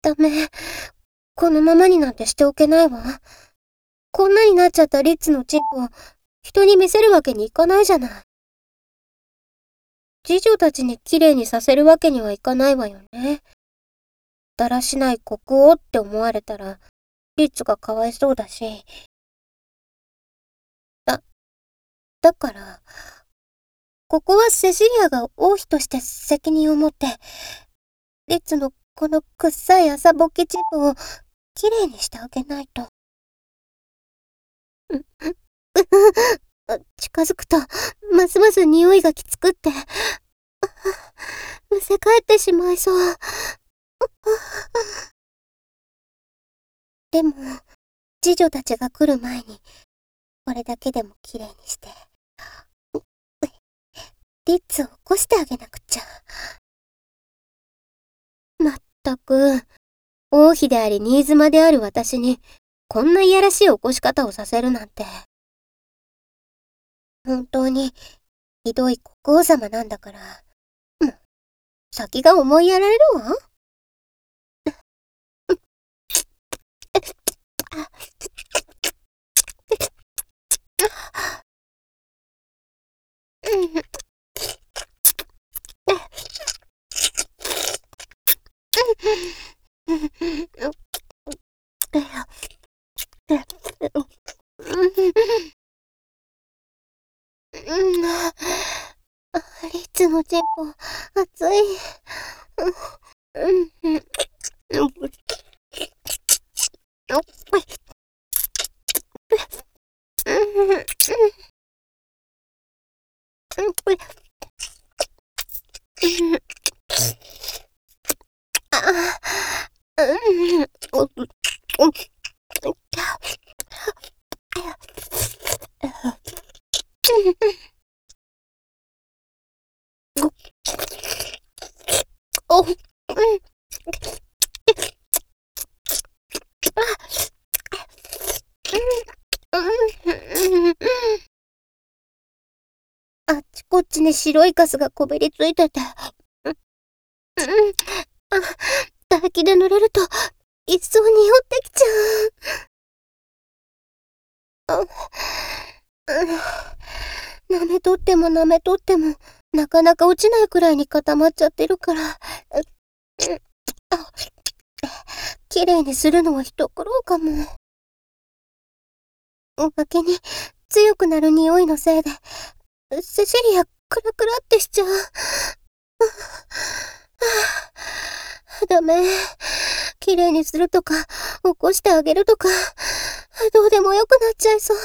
ダメ。このままになんてしておけないわ。こんなになっちゃったリッツのチンポを人に見せるわけにいかないじゃない。次女たちに綺麗にさせるわけにはいかないわよね。だらしない国王って思われたら、リッツがかわいそうだし。だから、ここはセシリアが王妃として責任を持って、リッツのこのくっさい朝ぼっきチンポを綺麗にしてあげないと。近づくと、ますます匂いがきつくって、むせ返ってしまいそう。でも、次女たちが来る前に、これだけでも綺麗にして、リッツを起こしてあげなくちゃ。まったく、王妃であり新妻である私に、こんないやらしい起こし方をさせるなんて。本当に、ひどい国王様なんだから、先が思いやられるわ。リッツのチンポ、熱い。あっちこっちに白いカスがこびりついてて。唾液で濡れると、一層匂ってきちゃう。舐めとっても舐めとっても、なかなか落ちないくらいに固まっちゃってるから。綺麗にするのは一苦労かも。おまけに、強くなる匂いのせいで、セシリア、クラクラってしちゃう。ダメ。綺麗にするとか、起こしてあげるとか、どうでもよくなっちゃいそう。